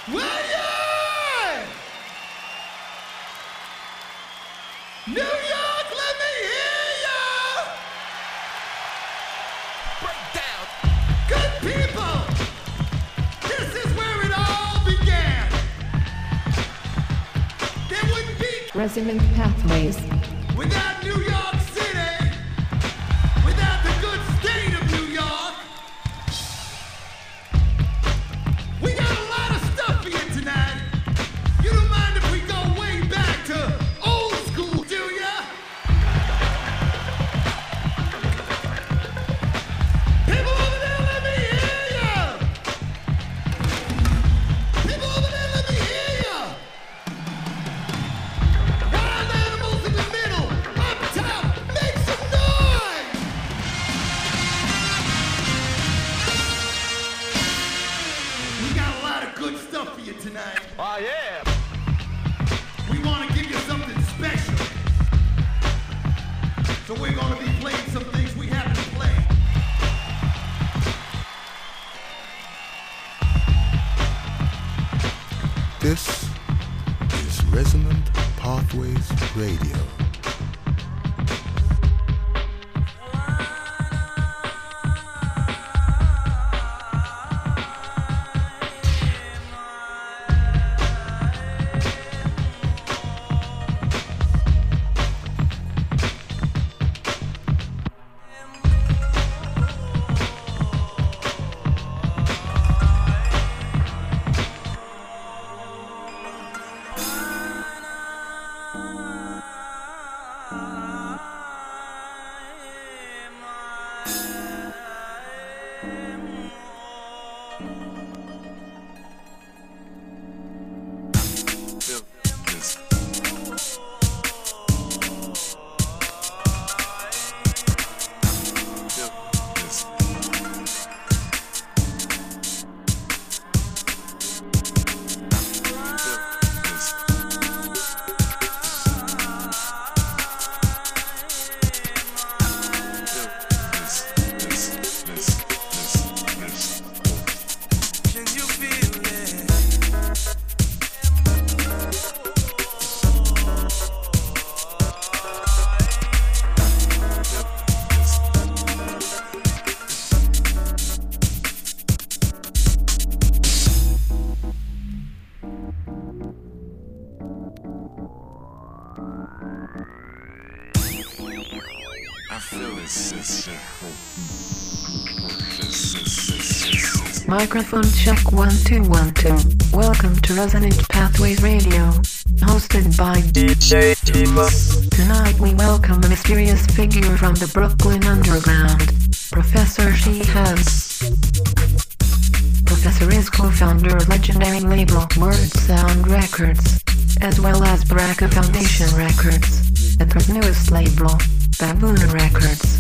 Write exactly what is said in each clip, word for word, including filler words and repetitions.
Will ya? New York, let me hear ya! Break down. Good people, this is where it all began. There wouldn't be Resonant Pathways without New York City, without the good state of New York. We got a lot of stuff for you tonight. You don't mind if we go way back to old school, do ya? People over there, let me hear ya! People over there, let me hear ya! Wild animals in the middle, up top, make some noise! We got a lot of good stuff for you tonight. Oh, yeah. We want to give you something special. So we're going to be playing some things we haven't played. This is Resonant Pathways Radio. Microphone check one two one two. Welcome to Resonant Pathways Radio, hosted by D J Tima. Tonight we welcome a mysterious figure from the Brooklyn Underground, Professor Shihab. Professor is co-founder of legendary label Word Sound Records, as well as Baraka Foundation Records, and her newest label, Baboon Records.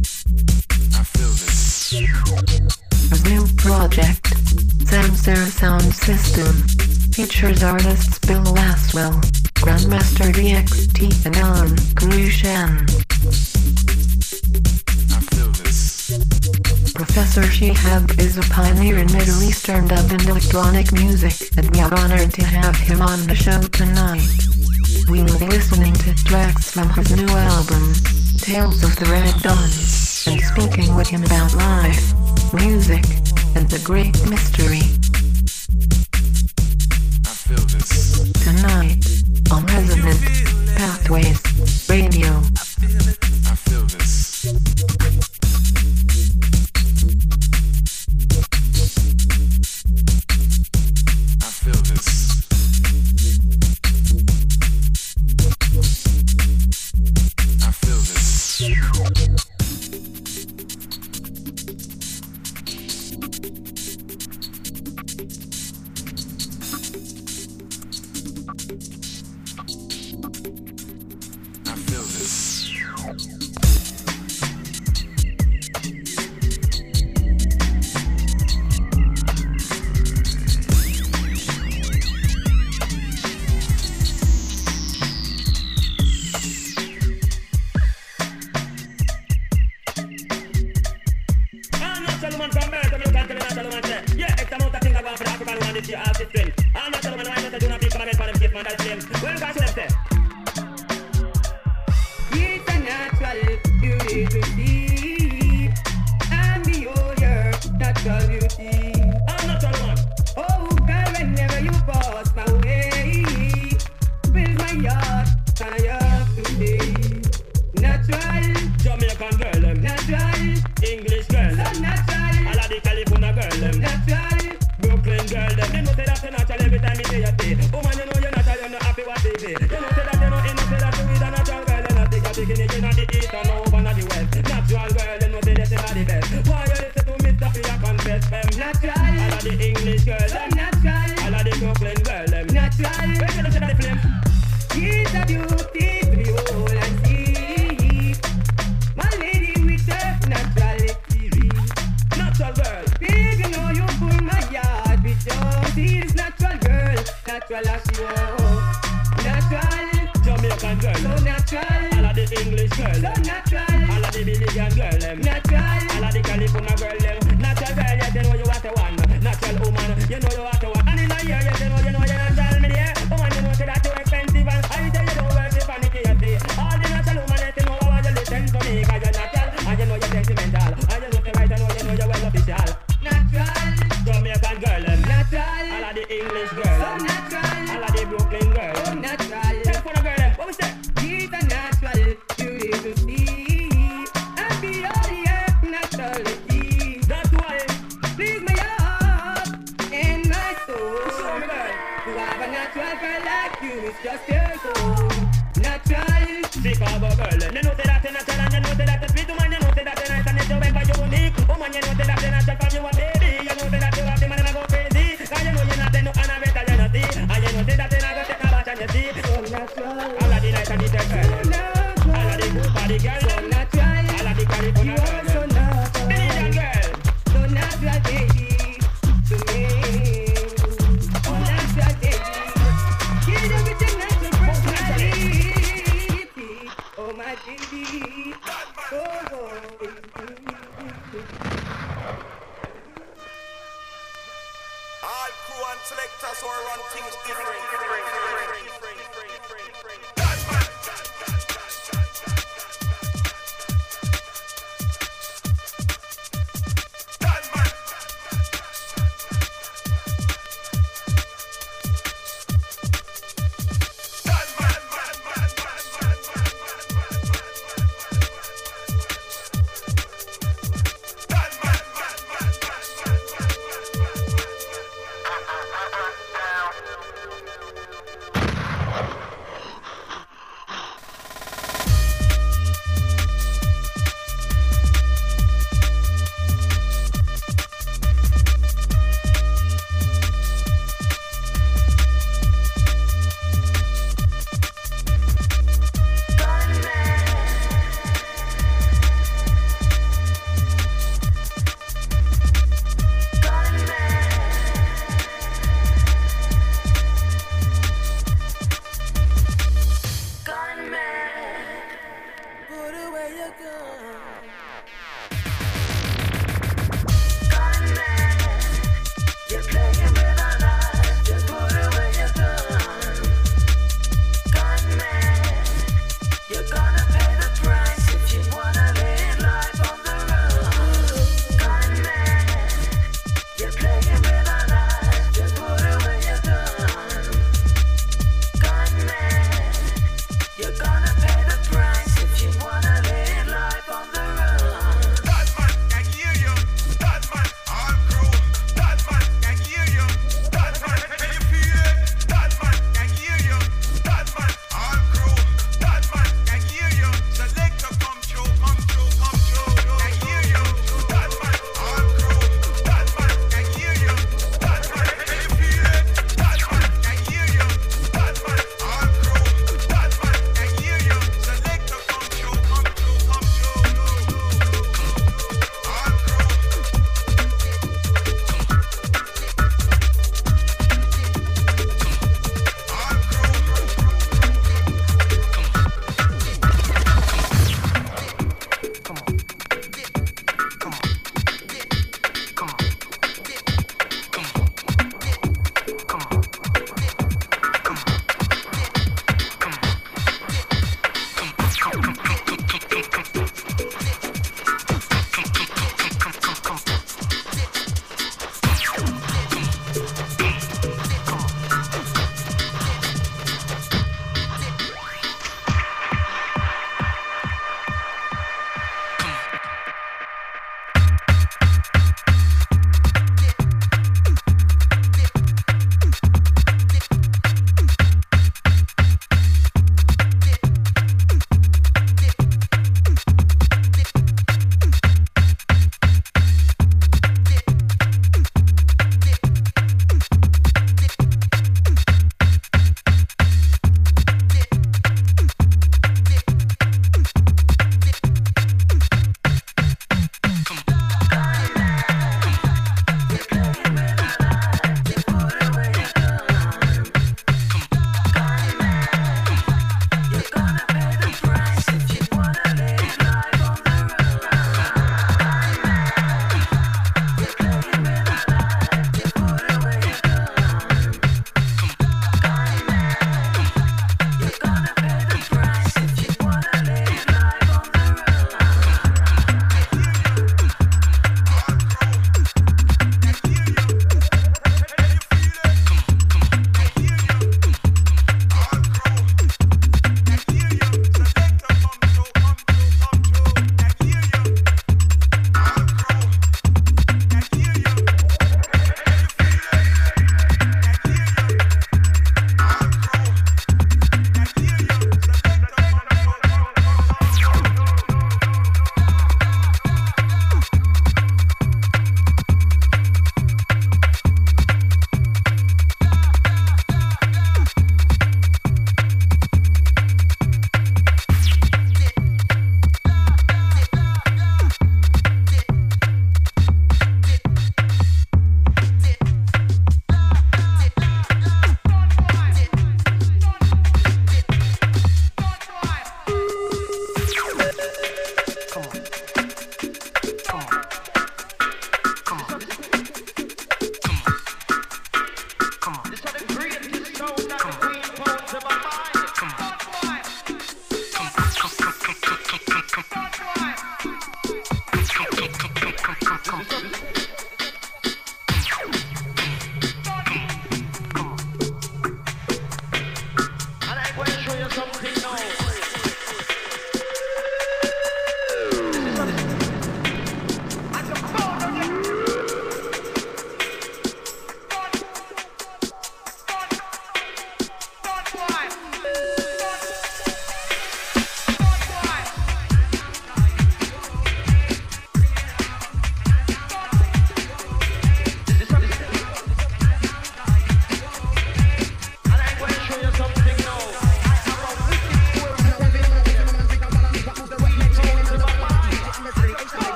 I feel this. His new project, Samsara Sound System, features artists Bill Laswell, Grandmaster D X T, and Alan Krushan. I feel this. Professor Shihab is a pioneer in Middle Eastern dub and electronic music, and we are honored to have him on the show tonight. We will be listening to tracks from his new album, Tales of the Red Dawn, and speaking with him about life, music, and the great mystery. I feel this. Tonight, on Resonant Pathways Radio. I feel this. I feel this. I feel this. I feel this. natural woman from birth, you can't tell a natural woman say, yeah, X amount of things are going for the African woman this year, all six twins. All natural woman, why not do not people comment for them case man, that's them. Well, you can't see them say. It's a natural beauty to see, and behold your natural beauty. I'm natural woman. Oh, girl, whenever you pass my way, fills my heart, and I have to be natural. Jamaican girl, them. Natural. English girl, So them. natural. All of the California girl, them. Natural. Brooklyn girl, them. They know say that you're natural every time you say your tea. Woman, you know you're natural, you're not happy what they say. You know say that you're not in, you say that you is a natural girl. You're not take a bikini, you're not the east and no over not the west. Natural girl, you know say that you're not the best. Why you listen to Mister P, I confess them. Natural. All of the English girl, So them. natural. All of the Brooklyn girl, them. Natural. Where you say that the flame? It's a beauty to behold and see. My lady with her naturality. Natural girl. Baby, you know you pull my yard with your this natural girl. Natural as she walk. Natural. Jamaican girl, So them. natural. All of the English girl, So them. natural. All of the Billigan girl, them. Natural. All of the California girl, them. Natural girl, yes, you know you want to one. Natural woman, you know you want to one. And in a year, yes, you know you know you're natural, me there. Woman, you know say that you expensive and I tell you don't work if I need to see. All the natural woman, yes, you know how you listen to me, cause you're natural. And you know you're sentimental. And you know say right, I know you know you're well official. Natural. Jamaican girl, them. Natural. All of the English girl, So them. natural. All of the Brooklyn girl, So them. natural. California girl, them. What we say? It's a natural beauty to see. And beyond your naturality. That's why. Please my heart and my soul. Show me, girl. To have a natural girl like you is just your goal. Natural. Chicago girl, them. You know say that you're natural and you know say that you're sweet. Woman, you know say that you're nice and it's your way 'cause you're unique. Woman, you know say that you're natural 'cause you a baby. You know say that you have the man and I go crazy. 'Cause you know you're not no and I better you not see. And you know say that you're not gonna take a bath and you see. So natural. All of the nice and the tech girl, So them. All of the good body girl, So them. natural. All of the You California girl, are so them. Billigan natural. girl. So natural, baby. To me. So natural, baby. Give everything natural personality. Oh, my baby. Oh, oh. All crew and selectors who run things different.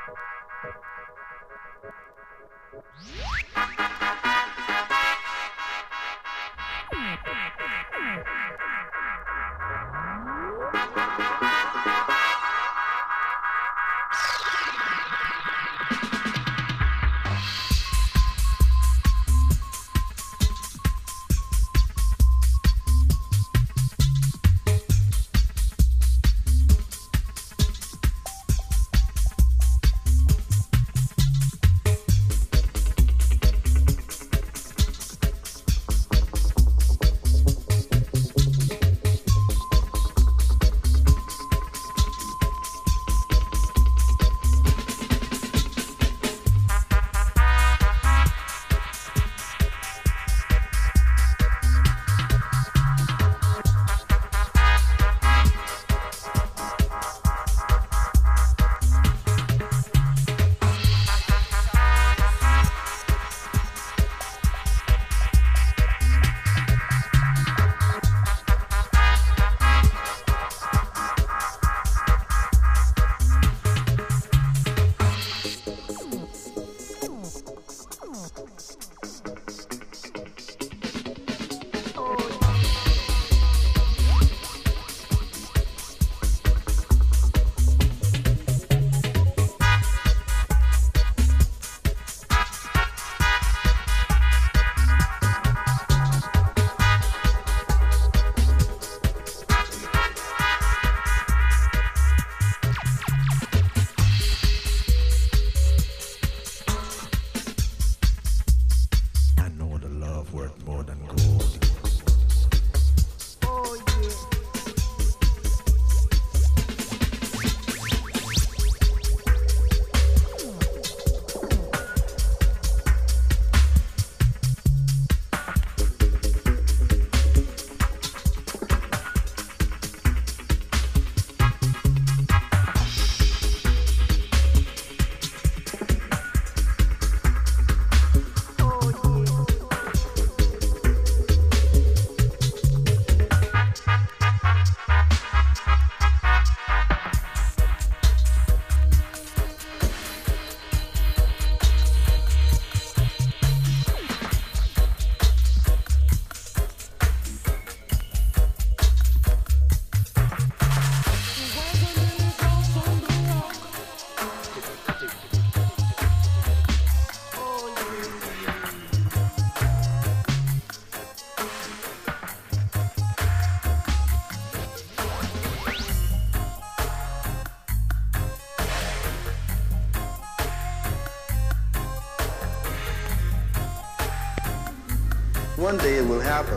One day it will happen.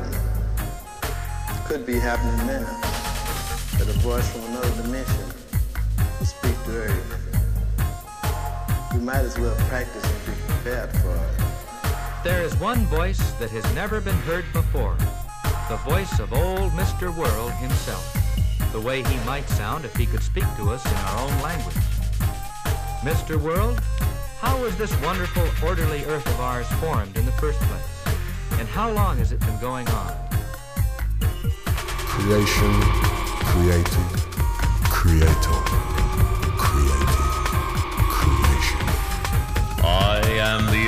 Could be happening now. That a voice from another dimension will speak to Earth. We might as well practice and be prepared for it. There is one voice that has never been heard before. The voice of old Mister World himself. The way he might sound if he could speak to us in our own language. Mister World, how was this wonderful, orderly Earth of ours formed in the first place? And how long has it been going on? Creation, created, creator, created, creation. I am the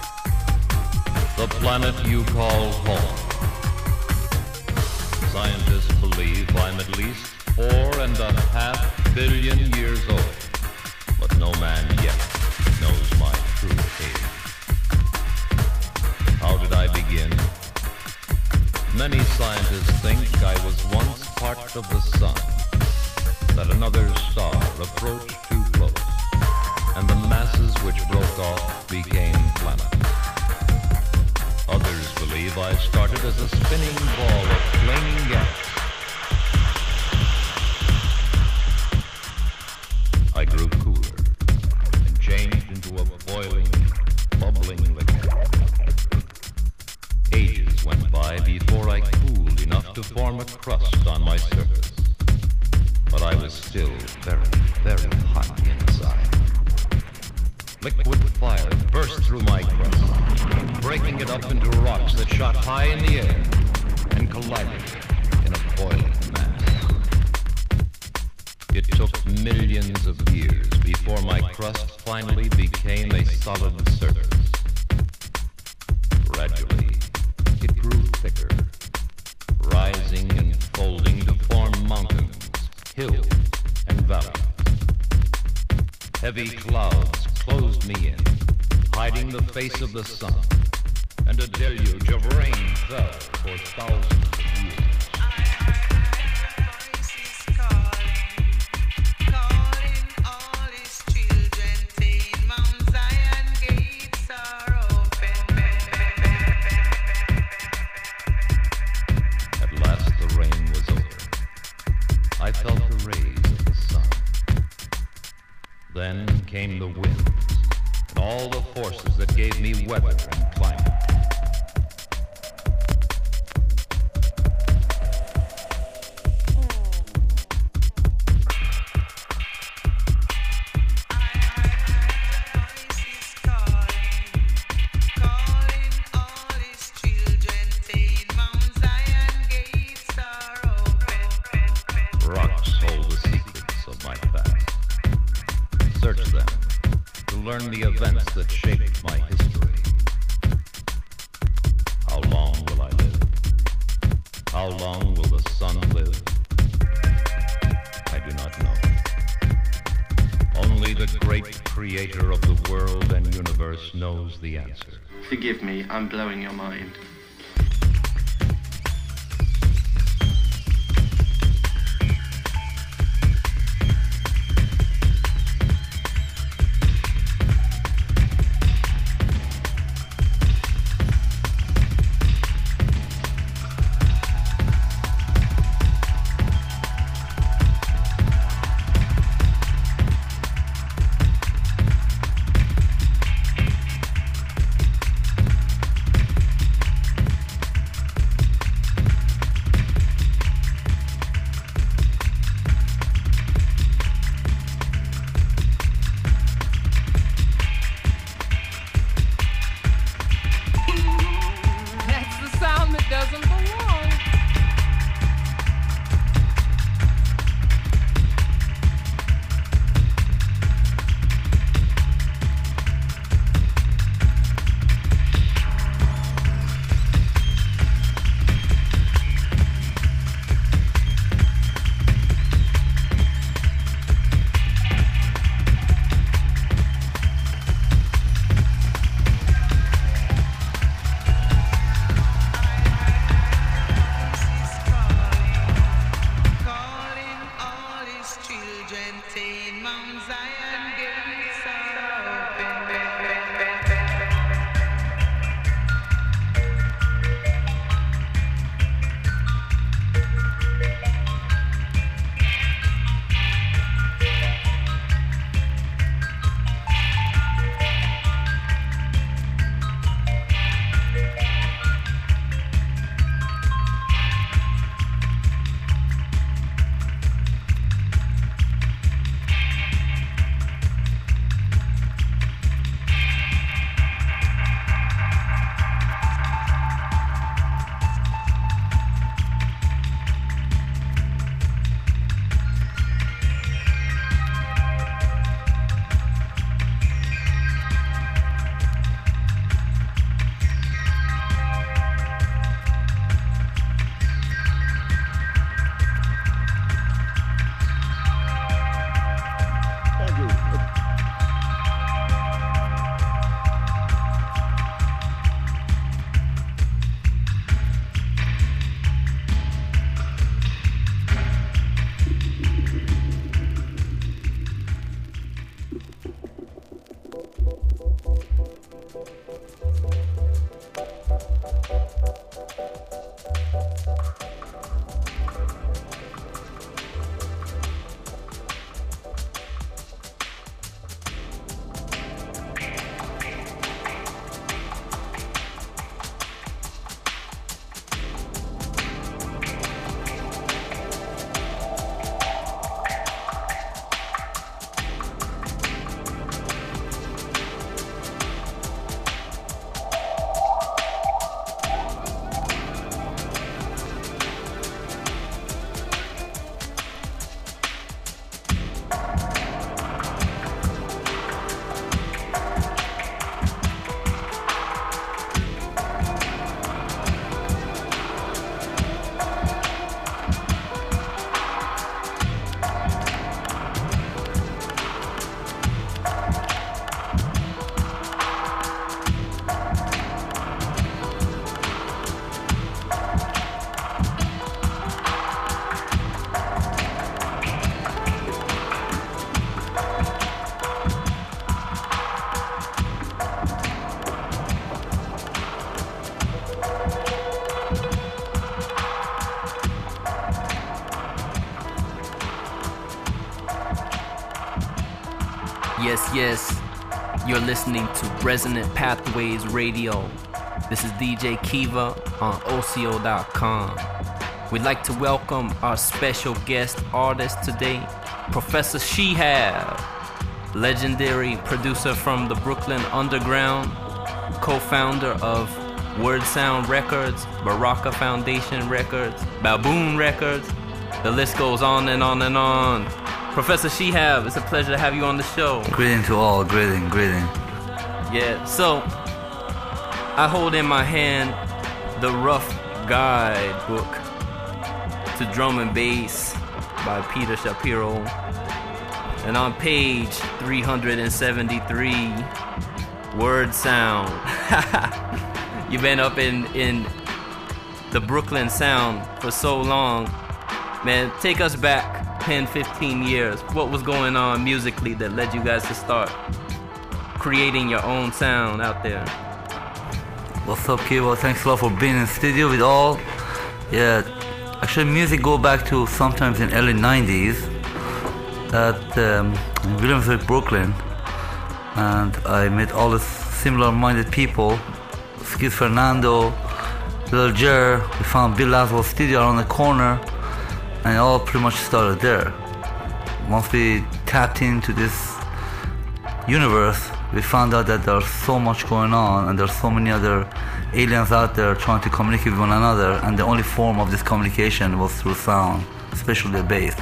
Earth, the planet you call home. Scientists believe I'm at least four and a half billion years old, but no man yet knows my true age. How did I begin? Many scientists think I was once part of the sun, that another star approached too close, and the masses which broke off became planets. Others believe I started as a spinning ball of flaming gas. I grew cooler and changed into a boiling, bubbling liquid. Ages went by before I cooled enough to form a crust on my surface. But I was still very, very hot inside. Liquid fire burst through my crust, breaking it up into rocks that shot high in the air and collided in a boiling mass. It took millions of years before my crust finally became a solid surface. Gradually, it grew thicker, rising and folding to form mountains, hills, and valleys. Heavy clouds closed me in, hiding the face of the sun, and a deluge of rain fell for thousands of years. Then came the winds, and all the forces that gave me weather and climate. Learn the events that shaped my history. How long will I live? How long will the sun live? I do not know. Only the great creator of the world and universe knows the answer. Forgive me, I'm blowing your mind. yes. You're listening to Resonant Pathways Radio. This is D J Kiva on O C O dot com. We'd like to welcome our special guest artist today, Professor Shehab, legendary producer from the Brooklyn Underground, co-founder of Word Sound Records, Baraka Foundation Records, Baboon Records. The list goes on and on and on. Professor Shehab, it's a pleasure to have you on the show. Greeting to all, greeting, greeting. Yeah, so I hold in my hand the Rough Guide book to Drum and Bass by Peter Shapiro. And on page three hundred seventy-three, Word Sound. You've been up in, in the Brooklyn Sound for so long. Man, take us back ten, fifteen years. What was going on musically that led you guys to start creating your own sound out there? What's up, Kiva? Thanks a lot for being in studio with all. Yeah, actually music go back to sometimes in early nineties at um, in Williamsburg, Brooklyn. And I met all the similar-minded people. Skis Fernando, Lil Jer, we found Bill Laswell's studio around the corner. And it all pretty much started there. Once we tapped into this universe, we found out that there's so much going on and there's so many other aliens out there trying to communicate with one another, and the only form of this communication was through sound, especially the bass.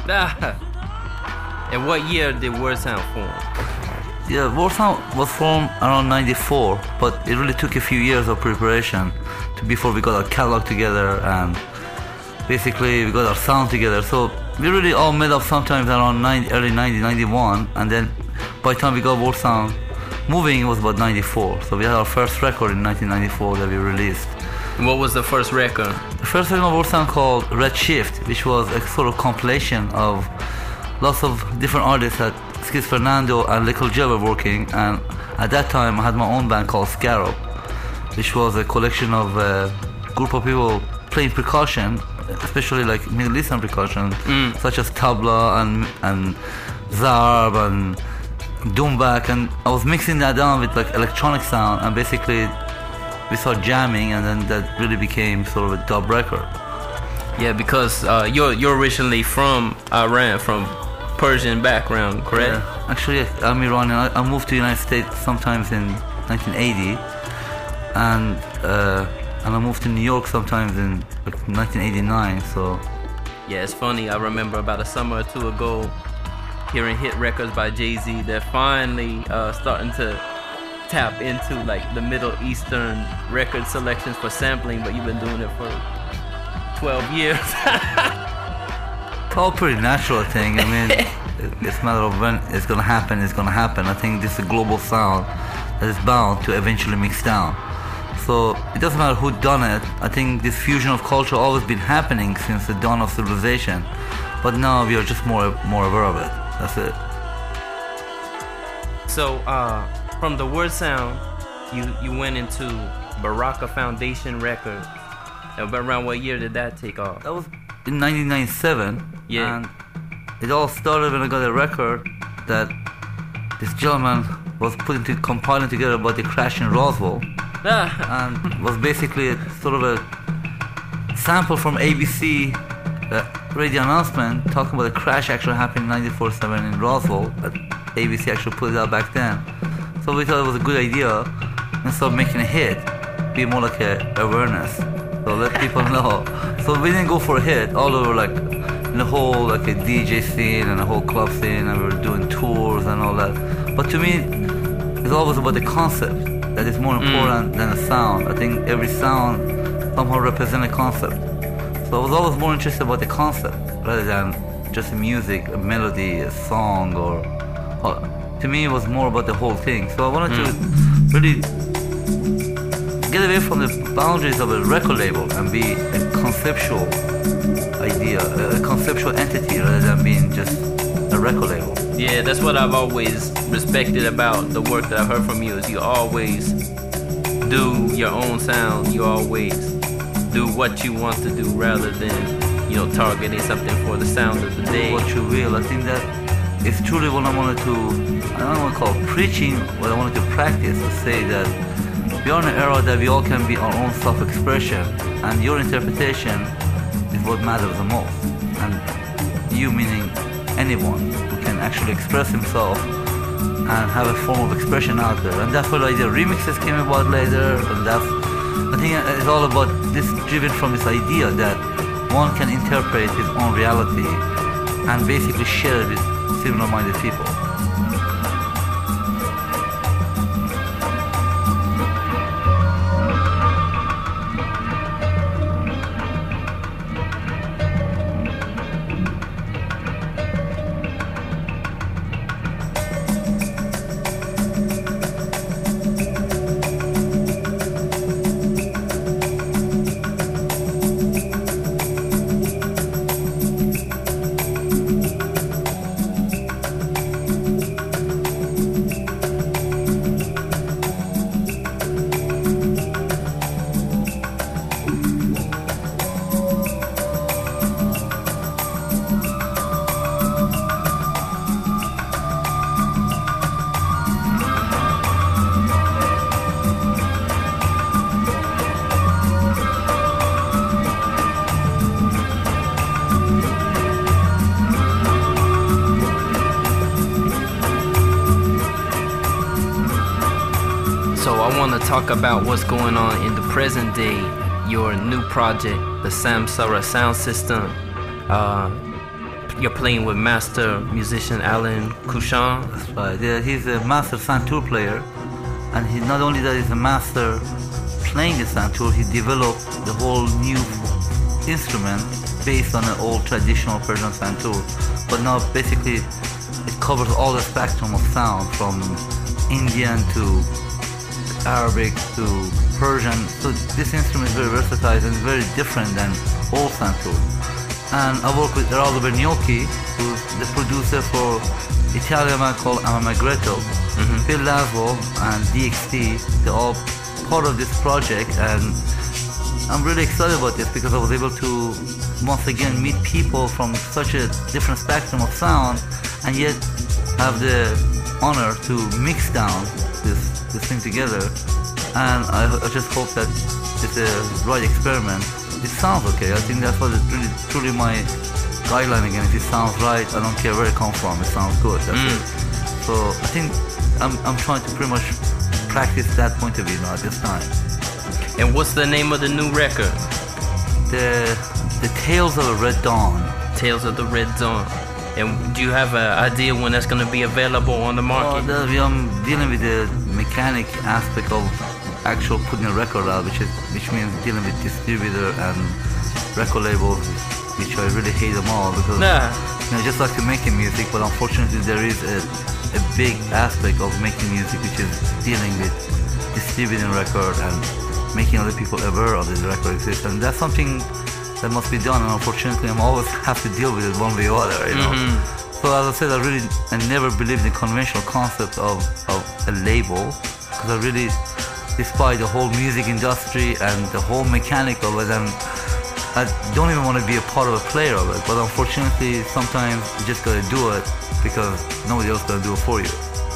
And what year did Word Sound form? Yeah, Word Sound was formed around ninety-four, but it really took a few years of preparation to before we got our catalog together, and basically we got our sound together. So we really all met up sometimes around ninety, early ninety, ninety-one, and then by the time we got Word Sound moving, it was about ninety-four. So we had our first record in nineteen ninety-four that we released. And what was the first record? The first record of Word Sound called Red Shift, which was a sort of compilation of lots of different artists that Skis Fernando and Little Joe were working, and at that time I had my own band called Scarab, which was a collection of a group of people playing percussion, especially like Middle Eastern percussion, mm. such as tabla and and zarb and doumbak, and I was mixing that down with like electronic sound, and basically we started jamming, and then that really became sort of a dub record. Yeah, because uh, you're you're originally from Iran, from Persian background, correct? Yeah. Actually, I'm Iranian. I, I moved to the United States sometimes in nineteen eighty, and uh, and I moved to New York sometimes in like nineteen eighty-nine. So yeah, it's funny. I remember about a summer or two ago hearing hit records by Jay-Z. They're finally uh, starting to tap into like the Middle Eastern record selections for sampling, but you've been doing it for twelve years. It's all pretty natural, I think. I mean, it's a matter of when it's gonna happen, it's gonna happen. I think this is a global sound that is bound to eventually mix down. So it doesn't matter who done it. I think this fusion of culture always been happening since the dawn of civilization. But now we are just more more aware of it. That's it. So uh, from the Word Sound, you, you went into Baraka Foundation Records. Around what year did that take off? That was in nineteen ninety-seven. Yeah. And it all started when I got a record that this gentleman was putting to, compiling together about the crash in Roswell. And was basically a, sort of a sample from A B C uh, radio announcement talking about the crash actually happened in ninety-four seven in Roswell. A B C actually put it out back then. So we thought it was a good idea, instead of making a hit, be more like a awareness. So let people know. So we didn't go for a hit. All over like in the whole like a D J scene and a whole club scene, and we were doing tours and all that. But to me, it's always about the concept that is more important mm. than the sound. I think every sound somehow represents a concept. So I was always more interested about the concept rather than just the music, a melody, a song, or, or to me it was more about the whole thing. So I wanted mm. to really get away from the boundaries of a record label and be a conceptual idea, a conceptual entity rather than being just a record label. Yeah, that's what I've always respected about the work that I've heard from you, is you always do your own sound. You always do what you want to do rather than, you know, targeting something for the sound of the day. What you will. I think that it's truly what I wanted to, I don't want to call it preaching, what I wanted to practice, to say that we are in an era that we all can be our own self-expression, and your interpretation is what matters the most. And you meaning anyone who can actually express himself and have a form of expression out there. And that's what I did. Remixes came about later, and that's, I think it's all about this, driven from this idea that one can interpret his own reality and basically share it with similar-minded people. Talk about what's going on in the present day, your new project, the Samsara Sound System. Uh, you're playing with master musician Alan Kushan. That's right. Yeah, he's a master santur player, and he not only that he's a master playing the santur, he developed the whole new instrument based on an old traditional Persian santur. But now basically it covers all the spectrum of sound, from Indian to Arabic to Persian. So this instrument is very versatile and very different than old santur. And I work with Geraldo Berniocchi, who's the producer for Italian band called Amamagretto. Mm-hmm. Phil Laswell and D X T, they're all part of this project, and I'm really excited about this because I was able to once again meet people from such a different spectrum of sound, and yet have the honor to mix down this this thing together. And I, I just hope that it's a right experiment. It sounds okay. I think that's what it's really truly my guideline again. If it sounds right, I don't care where it comes from. It sounds good. That's mm. it. So I think I'm I'm trying to pretty much practice that point of view now at this time. And what's the name of the new record? The the Tales of the Red Dawn. Tales of the Red Dawn. And do you have an idea when that's going to be available on the market? Oh, the, I'm dealing with the mechanic aspect of actual putting a record out, which is which means dealing with distributor and record labels, which I really hate them all because nah. you know, just like to making music, but unfortunately there is a, a big aspect of making music which is dealing with distributing record and making other people aware of this record exists, and that's something that must be done, and unfortunately I'm always have to deal with it one way or other, you know. Mm-hmm. So as I said, I really I never believed in the conventional concept of, of a label, because I really despise the whole music industry and the whole mechanic of it, and I don't even want to be a part of a player of it, but unfortunately sometimes you just gotta do it because nobody else gonna do it for you.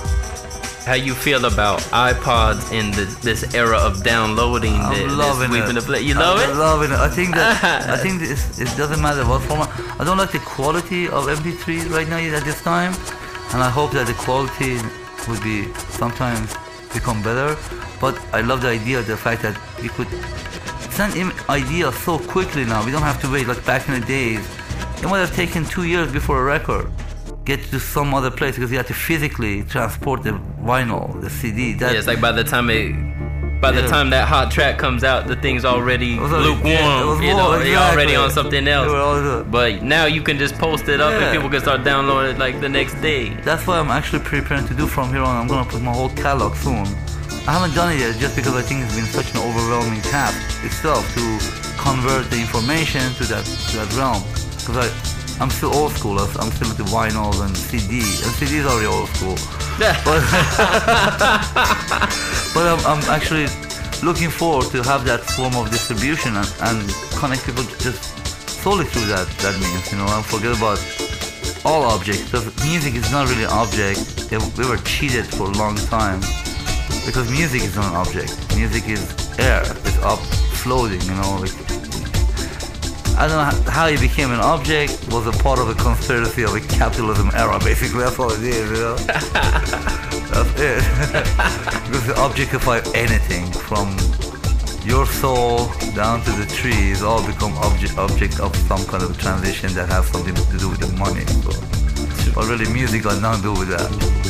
How you feel about iPods in the, this era of downloading? I'm the, loving this it. The play. You love I'm it? loving it. I think that I think this, it doesn't matter what format. I don't like the quality of M P three right now at this time, and I hope that the quality would be sometimes become better. But I love the idea, the fact that you could send in ideas so quickly now. We don't have to wait like back in the days. It might have taken two years before a record get to some other place because you had to physically transport the vinyl, the C D. That, yeah, it's like by the time it, by the yeah. time that hot track comes out, the thing's already lukewarm. Yeah, you know, exactly. you're already on something else. All, but now you can just post it up yeah. and people can start downloading it like the next day. That's what I'm actually preparing to do from here on. I'm gonna put my whole catalog soon. I haven't done it yet just because I think it's been such an overwhelming task itself to convert the information to that to that realm. Because I. I'm still old school. I'm still into vinyls and C D. And C Ds are already old school. but but I'm, I'm actually looking forward to have that form of distribution and, and connect people just solely through that that means. You know, and forget about all objects. Because music is not really an object. We were cheated for a long time. Because music is not an object. Music is air. It's up floating, you know. Like, I don't know how it became an object. Was a part of a conspiracy of a capitalism era. Basically, that's all it is, you know. That's it. Because they objectify anything from your soul down to the trees, all become object object of some kind of transition that has something to do with the money. So, but really, music got nothing to do with that.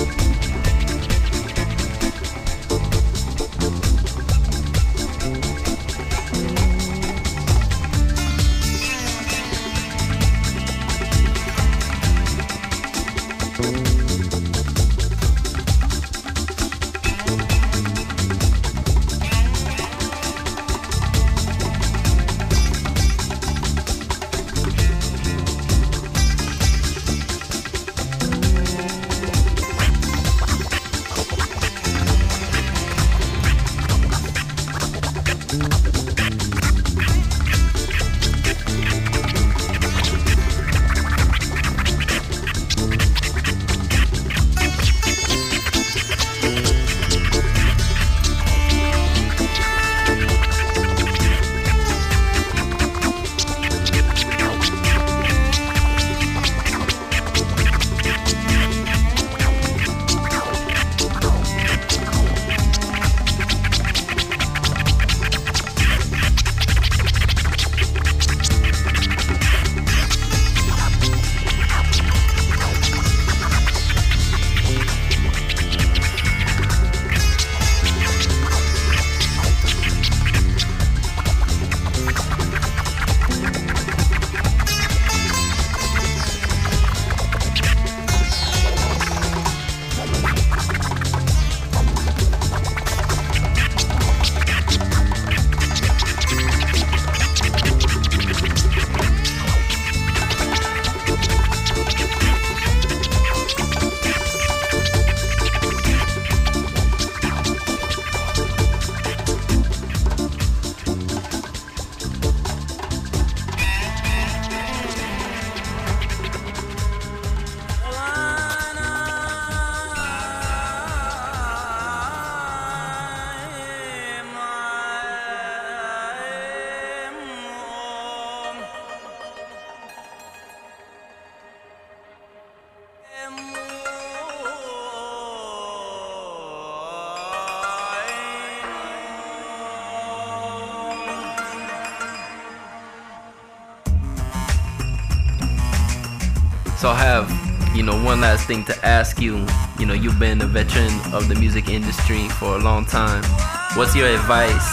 So I have, you know, one last thing to ask you. You know, you've been a veteran of the music industry for a long time. What's your advice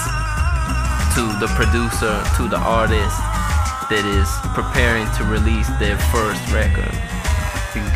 to the producer, to the artist that is preparing to release their first record? I think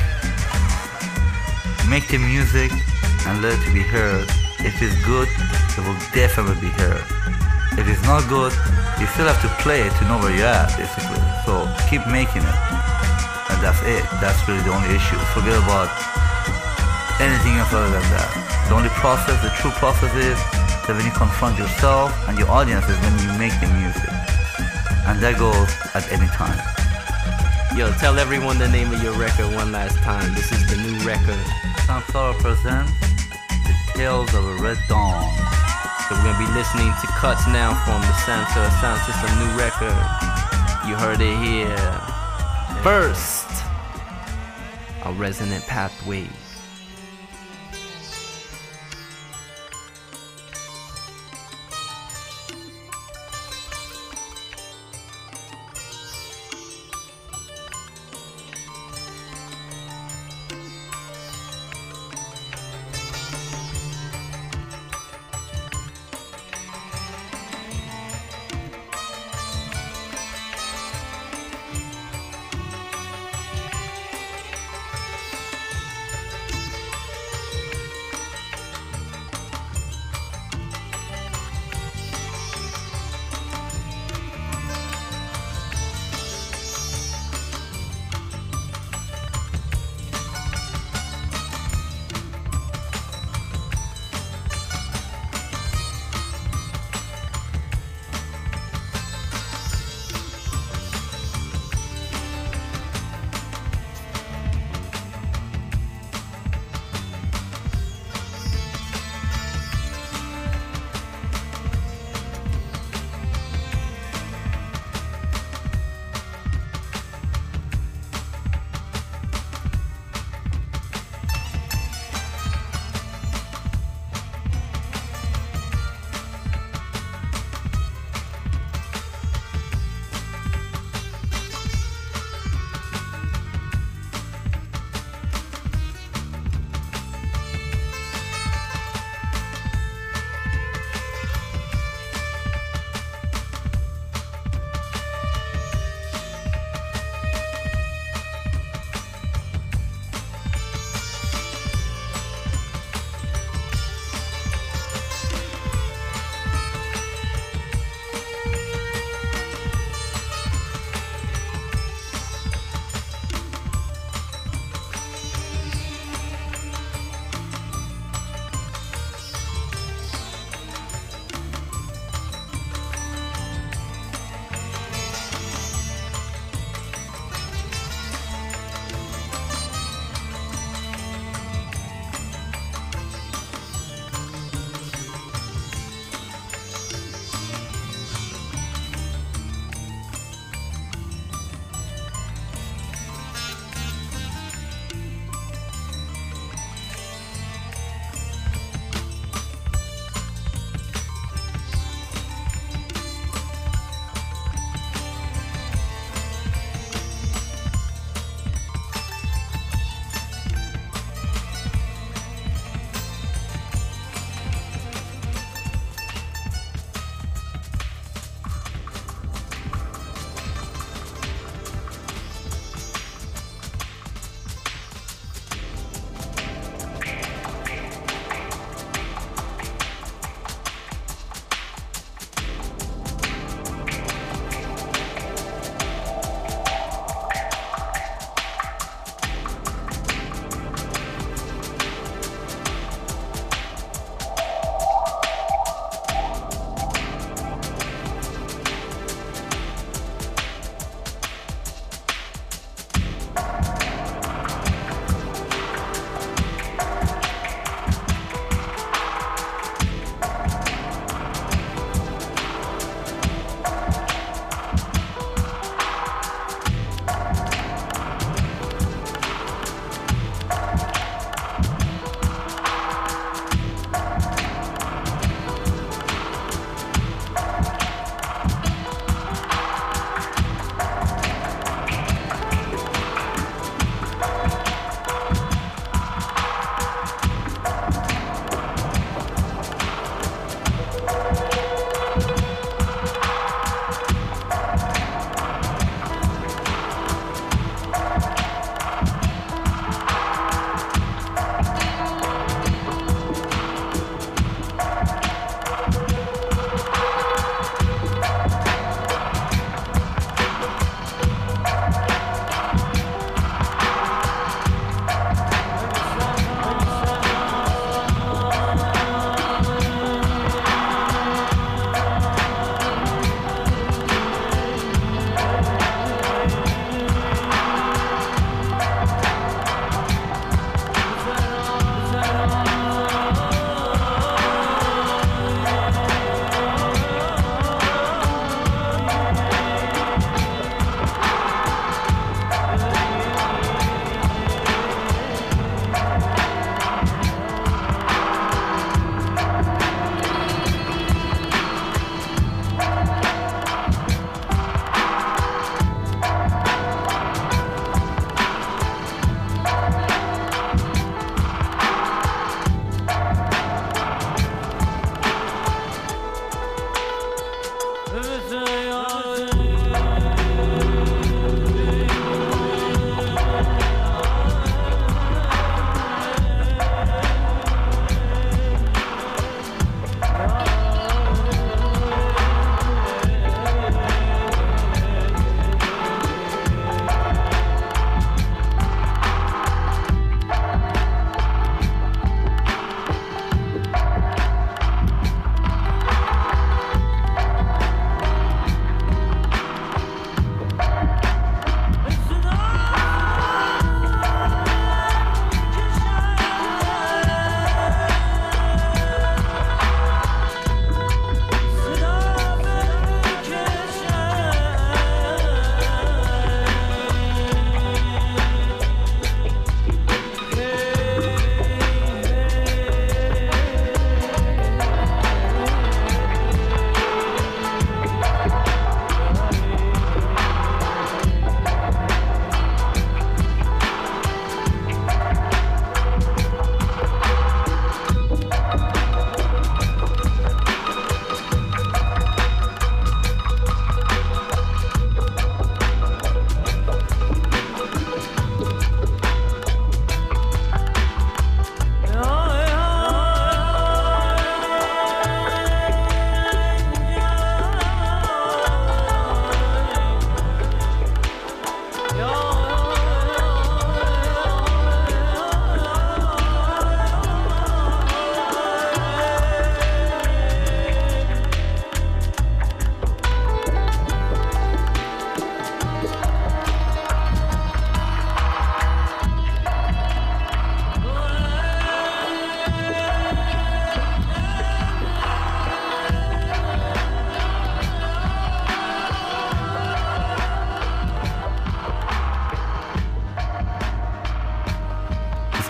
make the music and let it be heard. If it's good, it will definitely be heard. If it's not good, you still have to play it to know where you're at, basically. So keep making it. And that's it. That's really the only issue. Forget about anything else other than that. The only process, the true process is that when you confront yourself and your audience is when you make the music. And that goes at any time. Yo, tell everyone the name of your record one last time. This is the new record. Samsara presents The Tales of a Red Dawn. So we're going to be listening to cuts now from the Samsara Sound System new record. You heard it here. First, a resonant pathway.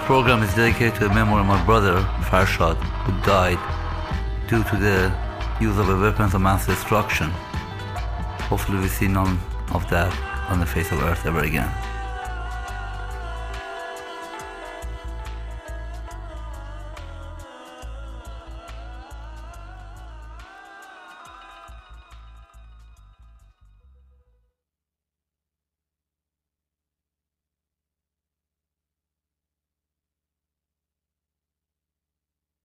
program is dedicated to the memory of my brother, Farshad, who died due to the use of a weapons of mass destruction. Hopefully we see none of that on the face of Earth ever again.